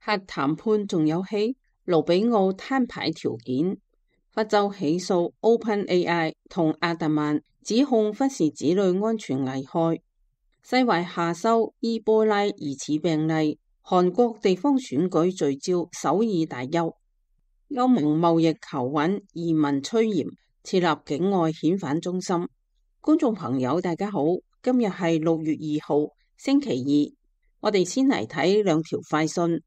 核談判仲有戲，盧比奧攤牌條件，法州起訴 OpenAI 同亞特曼，指控忽視子女安全危害。世衛下收伊波拉疑似病例，韓國地方選舉聚焦首爾大邱。歐盟貿易求穩，移民趨嚴，設立境外遣返中心。觀眾朋友大家好，今日係6月2號星期二，我哋先嚟睇兩條快訊。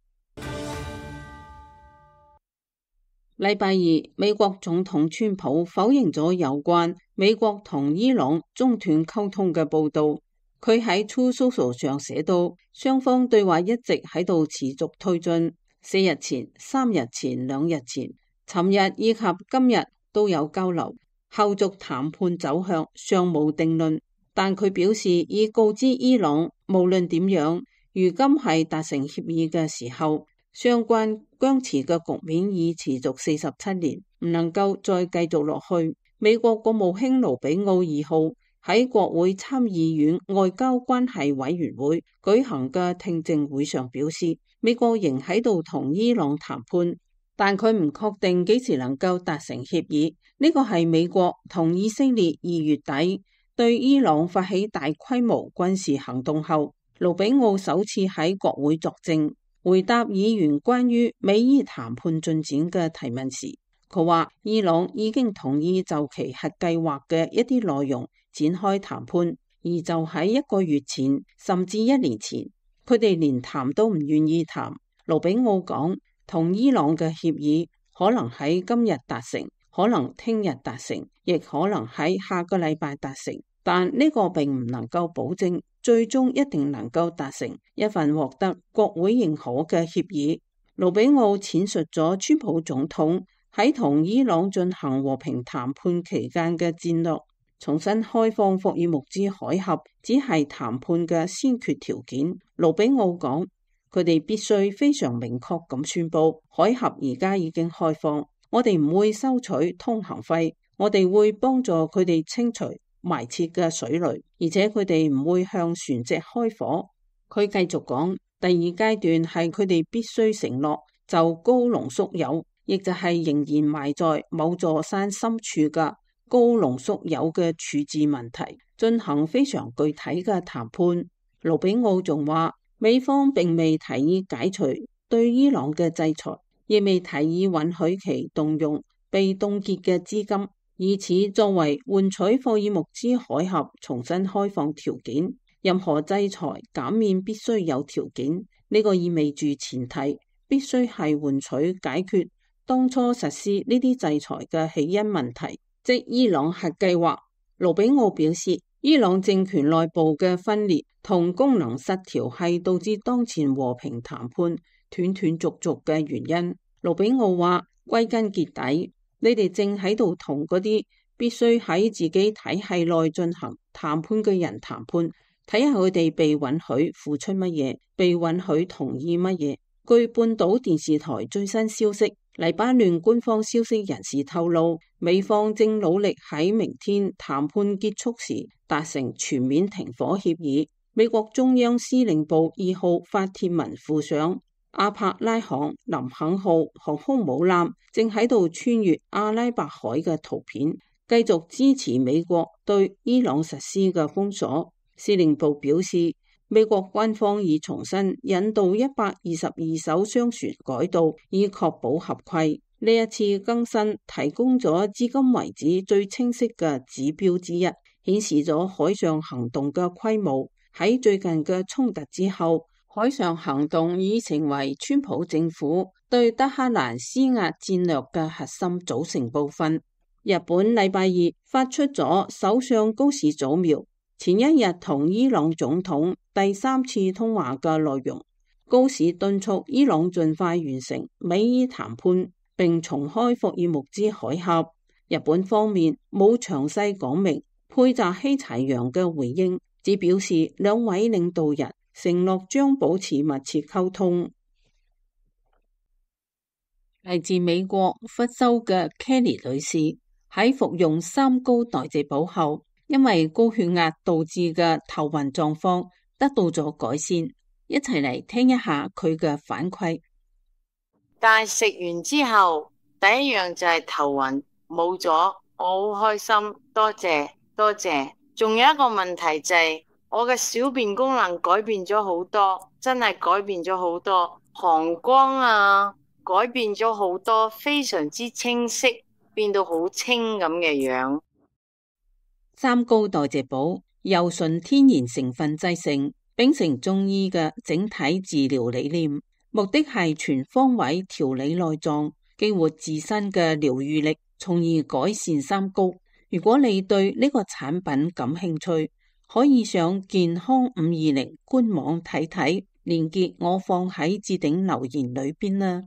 禮拜二，美國總統川普否認咗有關美國同伊朗中斷溝通嘅報道。佢喺 Truth Social 上寫到，雙方對話一直喺度持續推進，4日前、3日前、2日前、尋日以及今日都有交流，後續談判走向尚無定論。但佢表示已告知伊朗，無論點樣，如今係達成協議嘅時候，相關僵持嘅局面已持續47年，唔能夠再繼續落去。美國國務卿盧比奧2號喺國會參議院外交關係委員會舉行嘅聽證會上表示，美國仍喺度同伊朗談判，但佢唔確定幾時能夠達成協議。呢個係美國同以色列2月底對伊朗發起大規模軍事行動後，盧比奧首次喺國會作證，回答議員關於美伊談判進展嘅提問時，佢話伊朗已經同意就其核計劃嘅一啲內容展開談判，而就喺1個月前甚至1年前，佢哋連談都唔願意談。盧比奧講，同伊朗嘅協議可能喺今日達成，可能聽日達成，亦可能喺下個禮拜達成，但呢個並唔能夠保證最終一定能夠達成一份獲得國會認可嘅協議。盧比奧闡述咗川普總統喺同伊朗進行和平談判期間嘅戰略，重新開放霍爾木茲海峽只係談判嘅先決條件。盧比奧講，佢哋必須非常明確咁宣布，海峽而家已經開放，我哋唔會收取通行費，我哋會幫助佢哋清除埋設嘅水雷，而且佢哋唔會向船隻開火。佢繼續講，第二階段係佢哋必須承諾就高濃縮鈾，亦就係仍然埋在某座山深處嘅高濃縮鈾嘅處置問題進行非常具體嘅談判。盧比奧仲話，美方並未提議解除對伊朗嘅制裁，亦未提議允許其動用被凍結嘅資金，以此作為換取霍爾木茲海峽重新開放條件。任何制裁減免必須有條件，呢個意味住前提必須係換取解決當初實施呢啲制裁嘅起因問題，即伊朗核計劃。盧比奧表示，伊朗政權內部嘅分裂同功能失調係導致當前和平談判斷斷續續嘅原因。盧比奧話，歸根結底，你哋正喺度同嗰啲必須喺自己體系內進行談判嘅人談判，睇下佢哋被允許付出乜嘢，被允許同意乜嘢。據半島電視台最新消息，黎巴嫩官方消息人士透露，美方正努力喺明天談判結束時達成全面停火協議。美國中央司令部2號發帖文附上阿帕拉罕林肯號航空母艦正喺度穿越阿拉伯海嘅圖片，繼續支持美國對伊朗實施嘅封鎖。司令部表示，美國軍方已重新引導122艘商船改道，以確保合規。呢一次更新提供咗至今為止最清晰嘅指標之一，顯示咗海上行動嘅規模。喺最近嘅衝突之後，海上行動已成為川普政府對德黑蘭施壓戰略嘅核心組成部分。日本禮拜二發出咗首相高市早苗前一日同伊朗總統第3次通話嘅內容。高市敦促伊朗盡快完成美伊談判並重開霍爾木茲海峽。日本方面冇詳細講明佩澤希齊揚嘅回應，只表示兩位領導人承諾將保持密切溝通。嚟自美國佛州嘅 Kelly 女士喺服用3高代謝寶後，因為高血壓導致嘅頭暈狀況得到咗改善。一齊嚟聽一下佢嘅反饋。 但係食完之後，第一樣就係頭暈，冇咗，我好開心，多謝多謝。仲有一個問題就係我嘅小便功能改變咗好多，真係改變咗好多，膀胱啊改變咗好多，非常之清晰，變到好清咁嘅樣。 三高代謝補由純天然成分製成，秉承中醫嘅整體治療理念，目的係全方位調理內臟，激活自身嘅療愈力，從而改善三高。如果你對呢個產品感興趣，可以上健康520官網睇睇，連結我放喺置頂留言裏邊啦。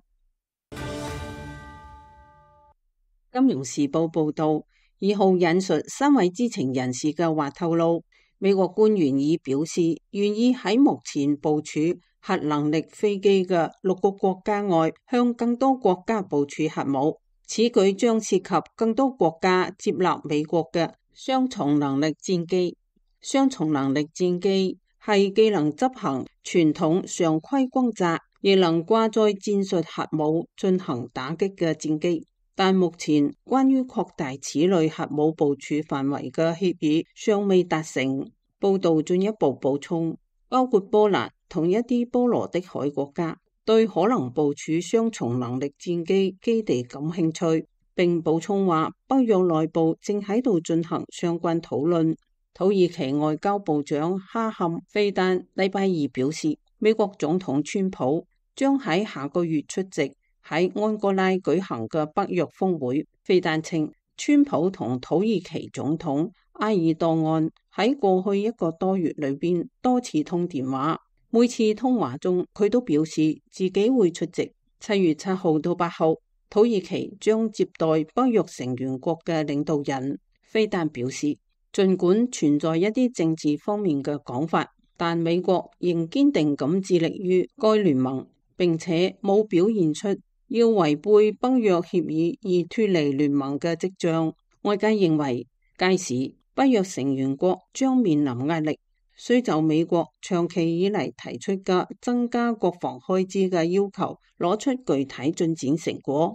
金融時報報道，2號引述3位知情人士嘅話透露，美國官員已表示願意喺目前部署核能力飛機嘅6個國家外，向更多國家部署核武。此舉將涉及更多國家接納美國嘅雙重能力戰機。雙重能力戰機係既能執行傳統常規轟炸，亦能掛載戰術核武進行打擊嘅戰機。但目前關於擴大此類核武部署範圍嘅協議尚未達成。報道進一步補充，包括波蘭同一啲波羅的海國家對可能部署雙重能力戰機基地感興趣，並補充話北約內部正喺度進行相關討論。土耳其外交部長哈坎菲丹禮拜二表示，美國總統川普將喺下個月出席喺安哥拉舉行嘅北約峰會。菲丹稱，川普同土耳其總統埃爾多安喺過去1個多月裏邊多次通電話，每次通話中佢都表示自己會出席。7月7號到8號，土耳其將接待北約成員國嘅領導人。菲丹表示，儘管存在一啲政治方面嘅講法，但美國仍堅定咁致力於該聯盟，並且冇表現出要違背北約協議而脫離聯盟嘅跡象。外界認為，屆時北約成員國將面臨壓力，需就美國長期以嚟提出嘅增加國防開支嘅要求攞出具體進展成果。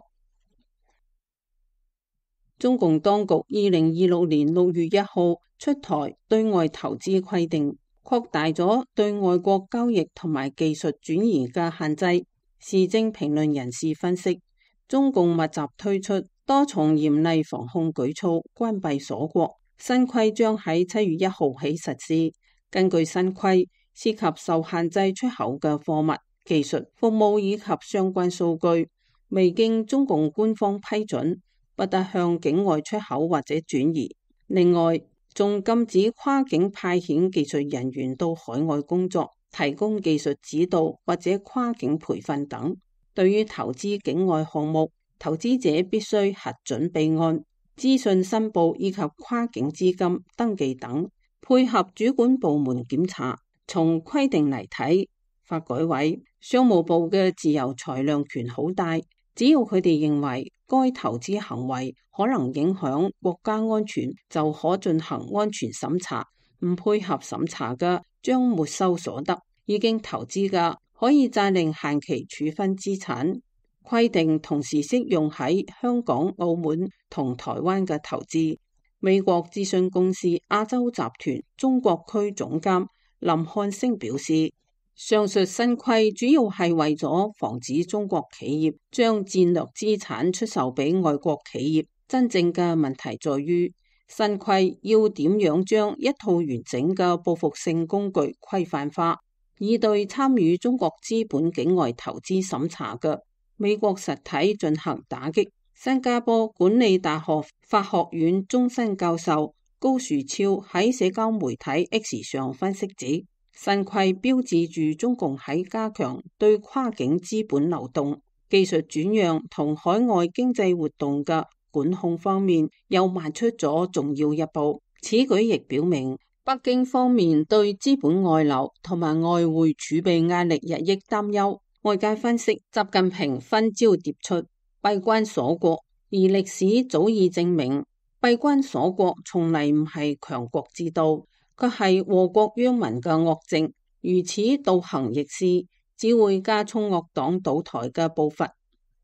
中共當局2026年6月1號出台對外投資規定，擴大咗對外國交易同埋技術轉移嘅限制。時政評論人士分析，中共密集推出多重嚴厲防控舉措，關閉鎖國。新規將喺7月1號起實施。根據新規，涉及受限制出口嘅貨物、技術、服務以及相關數據，未經中共官方批准，不得向境外出口或者轉移。另外，仲禁止跨境派遣技術人員到海外工作，提供技術指導或者跨境培訓等。對於投資境外項目，投資者必須核准備案、資訊申報以及跨境資金登記等，配合主管部門檢查。從規定嚟睇，發改委、商務部嘅自由裁量權好大。只要佢哋認為該投資行為可能影響國家安全，就可進行安全審查。唔配合審查嘅，將沒收所得；已經投資嘅，可以責令限期處分資產。規定同時適用喺香港、澳門同台灣嘅投資。美國諮詢公司亞洲集團中國區總監林漢星表示，上述新規主要係為咗防止中國企業將戰略資產出售俾外國企業。真正嘅問題在於，新規要點樣將一套完整嘅報復性工具規範化，以對參與中國資本境外投資審查嘅美國實體進行打擊。新加坡管理大學法學院終身教授高樹超喺社交媒體 X 上分析指，新規標誌住中共喺加強對跨境資本流動、技術轉讓同海外經濟活動嘅管控方面又邁出咗重要一步。此舉亦表明，北京方面對資本外流同埋外匯儲備壓力日益擔憂。外界分析，習近平分招迭出，閉關鎖國，而歷史早已證明，閉關鎖國從嚟唔係強國之道。佢係禍國殃民嘅惡政，如此倒行逆施，只會加速惡黨倒台嘅步伐。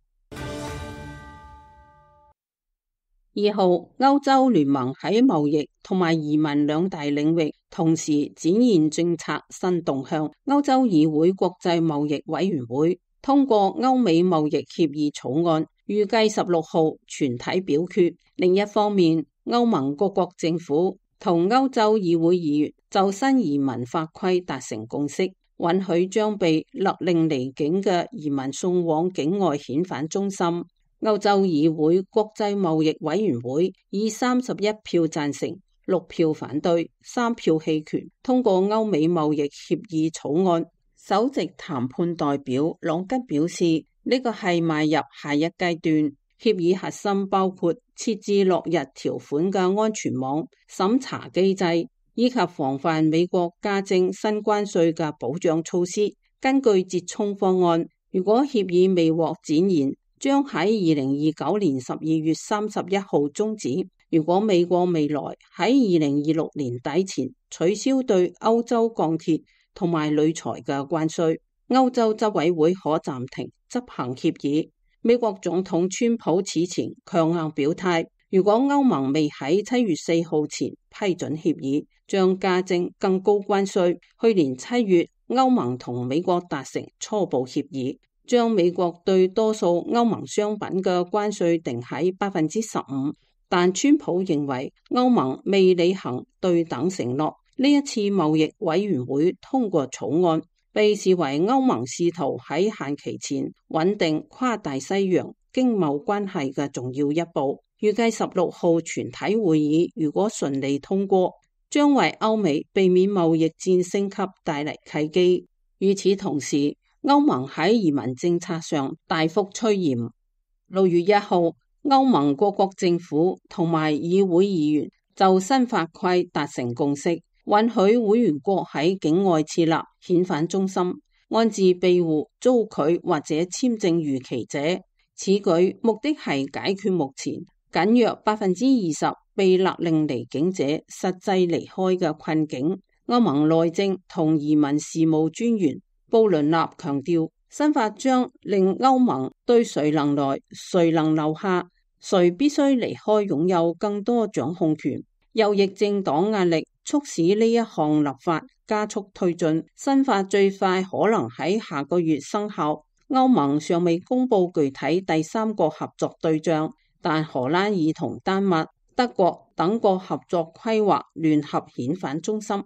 2號，歐洲聯盟喺貿易同埋移民兩大領域同時展現政策新動向。歐洲議會國際貿易委員會通過歐美貿易協議草案，預計16號全體表決。另一方面，歐盟各國政府同歐洲議會議員就新移民法規達成共識，允許將被勒令離境嘅移民送往境外遣返中心。歐洲議會國際貿易委員會以31票贊成、6票反對、3票棄權通過歐美貿易協議草案。首席談判代表朗吉表示，呢個係邁入下一階段。協議核心包括設置落日條款嘅安全網、審查機制，以及防範美國加徵新關稅嘅保障措施。根據折衷方案，如果協議未獲展現，將喺2029年12月31號終止。如果美國未來喺2026年底前取消對歐洲鋼鐵同埋鋁材嘅關稅，歐洲執委會可暫停執行協議。美國總統川普此前強硬表態，如果歐盟未喺7月4號前批准協議，將加徵更高關稅。去年7月，歐盟同美國達成初步協議，將美國對多數歐盟商品嘅關稅定喺15%，但川普認為歐盟未履行對等承諾。呢一次貿易委員會通過草案，被視為歐盟試圖喺限期前穩定跨大西洋經貿關係嘅重要一步。預計16號全體會議如果順利通過，將為歐美避免貿易戰升級帶嚟契機。與此同時，歐盟喺移民政策上大幅趨嚴。6月1號，歐盟各國政府同埋議會議員就新法規達成共識，允許會員國喺境外設立遣返中心，安置庇護遭拒或者簽證逾期者。此舉目的係解決目前僅約20%被勒令離境者實際離開嘅困境。歐盟內政同移民事務專員布倫納強調，新法將令歐盟對誰能來、誰能留下、誰必須離開擁有更多掌控權。右翼政黨壓力促使呢一項立法加速推進，新法最快可能喺下個月生效。歐盟尚未公布具體第3個合作對象，但荷蘭已同丹麥、德國等國合作規劃聯合遣返中心。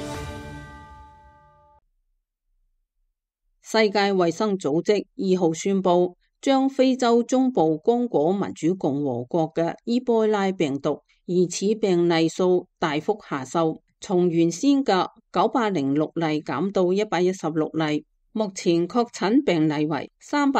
世界衛生組織2號宣布，將非洲中部剛果民主共和國嘅伊波拉病毒疑似病例數大幅下修，從原先嘅906例減到116例。目前確診病例為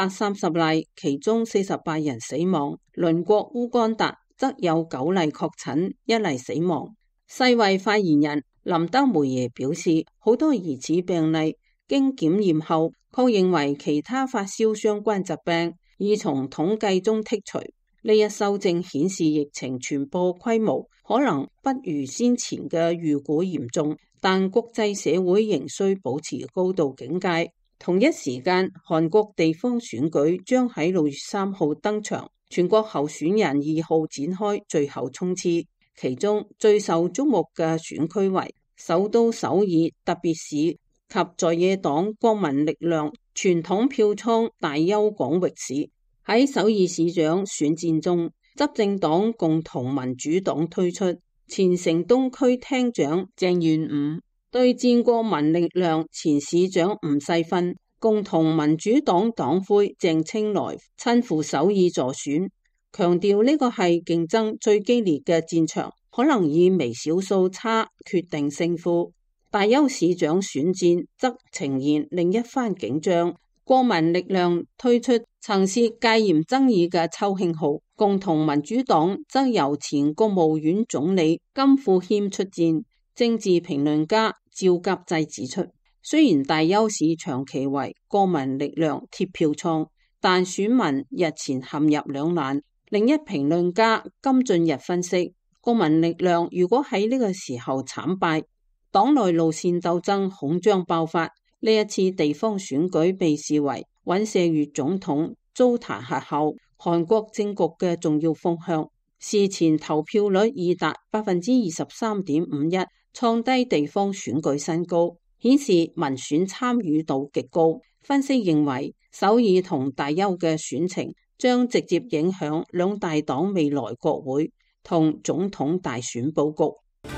330例，其中48人死亡。鄰國烏干達則有9例確診，1例死亡。世衛發言人林德梅耶表示，好多疑似病例經檢驗後確認為其他發燒相關疾病，已從統計中剔除。呢一修正顯示疫情傳播規模可能不如先前嘅預估嚴重，但國際社會仍需保持高度警戒。同一時間，韓國地方選舉將喺6月3號登場，全國候選人2號展開最後衝刺，其中最受矚目嘅選區為首都首爾特別市及在野黨國民力量傳統票倉大邱廣域市。喺首爾市長選戰中，執政黨共同民主黨推出前城東區廳長鄭元午對戰國民力量前市長吳世勳、共同民主黨黨魁鄭清萊親赴首爾助選，強調呢個係競爭最激烈嘅戰場，可能以微少數差決定勝負。大邱市長選戰則呈現另一番景象，國民力量推出曾涉戒嚴爭議嘅秋興號，共同民主黨則由前國務院總理金富謙出戰。政治評論家趙甲濟指出，雖然大邱市長期為國民力量鐵票倉，但選民日前陷入兩難。另一評論家金俊日分析，國民力量如果喺呢個時候慘敗，黨內路線鬥爭恐將爆發。呢一次地方選舉被視為尹錫悅總統遭彈劾後韓國政局嘅重要風向。 事前投票率已達23.51%，創低地方選舉新高，顯示民選參與度極高。分析認為，首爾同大邱嘅選情將直接影響兩大黨未來國會同總統大選佈局。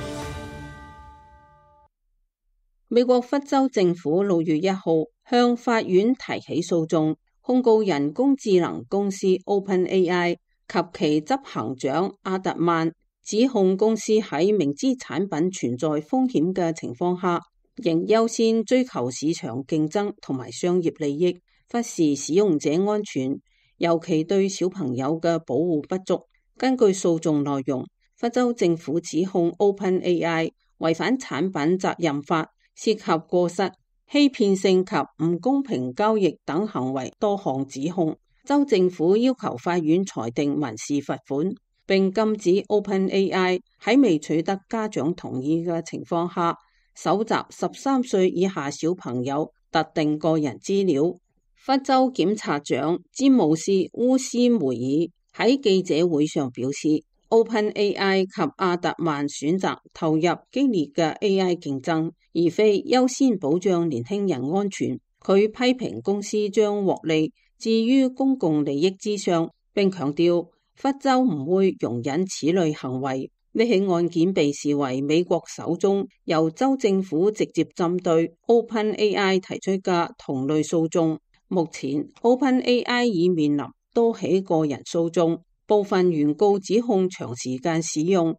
美國佛州政府6月1號向法院提起訴訟，控告人工智能公司 OpenAI 及其執行長阿特曼，指控公司喺明知產品存在風險嘅情況下，仍優先追求市場競爭同埋商業利益，忽視使用者安全，尤其對小朋友嘅保護不足。根據訴訟內容，佛州政府指控 OpenAI 違反產品責任法，涉及過失、欺騙性及唔公平交易等行為多項指控。州政府要求法院裁定民事罰款，並禁止 OpenAI 喺未取得家長同意嘅情況下搜集13歲以下小朋友特定個人資料。佛州檢察長詹姆斯·烏斯梅爾喺記者會上表示，OpenAI 及阿特曼選擇投入激烈嘅 AI 競爭，而非優先保障年輕人安全。佢批評公司將獲利置於公共利益之上，並強調佛州唔會容忍此類行為。呢起案件被視為美國首宗由州政府直接針對 OpenAI 提出嘅同類訴訟。目前 OpenAI 已面臨多起個人訴訟。部分原告指控長時間使用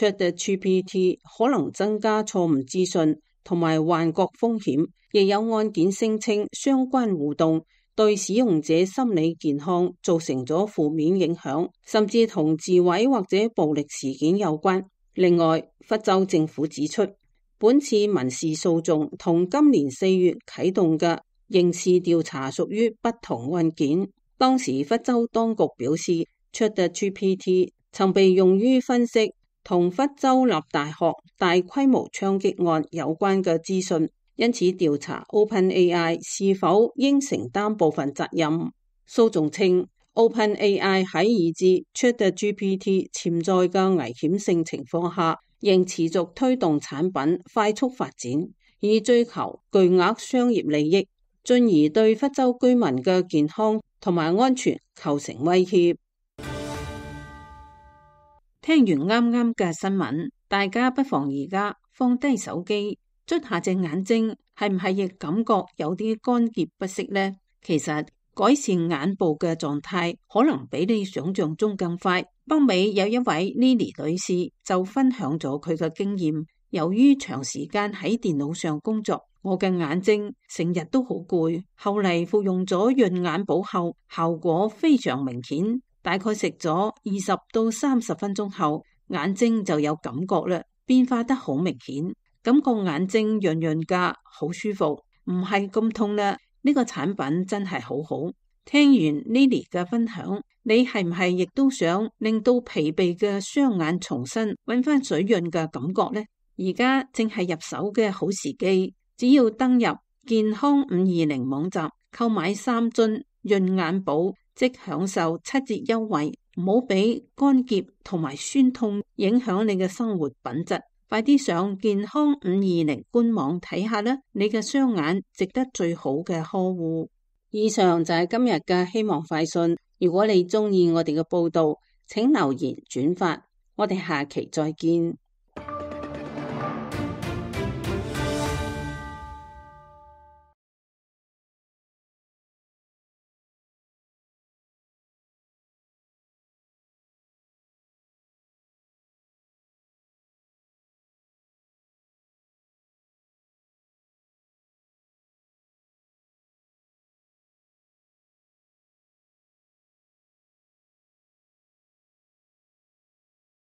ChatGPT 可能增加錯誤資訊同埋幻覺風險，亦有案件聲稱相關互動對使用者心理健康造成咗負面影響，甚至同自毀或者暴力事件有關。另外，佛州政府指出，本次民事訴訟同今年4月啟動嘅刑事調查屬於不同案件。當時佛州當局表示，ChatGPT 曾被用於分析同佛州立大學大規模槍擊案有關嘅資訊，因此調查 OpenAI 是否應承擔部分責任。訴訟稱 OpenAI 喺已知 ChatGPT 潛在嘅危險性情況下，仍持續推動產品快速發展，以追求巨額商業利益，進而對佛州居民嘅健康同埋安全構成威脅。聽完啱啱嘅新聞，大家不妨而家放低手機，捽下隻眼睛，係唔係亦感覺有啲乾澀不適呢？其實改善眼部嘅狀態可能比你想象中更快。北美有一位 Lily 女士就分享咗佢嘅經驗，由於長時間喺電腦上工作，我嘅眼睛成日都好攰，後嚟服用咗潤眼寶後，效果非常明顯。大概食咗20到30分鐘後，眼睛就有感覺啦，變化得好明顯，感覺眼睛潤潤噶，好舒服，唔係咁痛啦。呢個產品真係好好。聽完 Lily 嘅分享，你係唔係亦都想令到疲憊嘅雙眼重新搵翻水潤嘅感覺呢？而家正係入手嘅好時機，只要登入健康520網站購買3樽潤眼寶，即享受7折優惠，唔好俾乾澀同埋酸痛影響你嘅生活品質。快啲上健康520官網睇下啦，你嘅雙眼值得最好嘅呵護。以上就係今日嘅希望快訊。如果你中意我哋嘅報道，請留言轉發。我哋下期再見。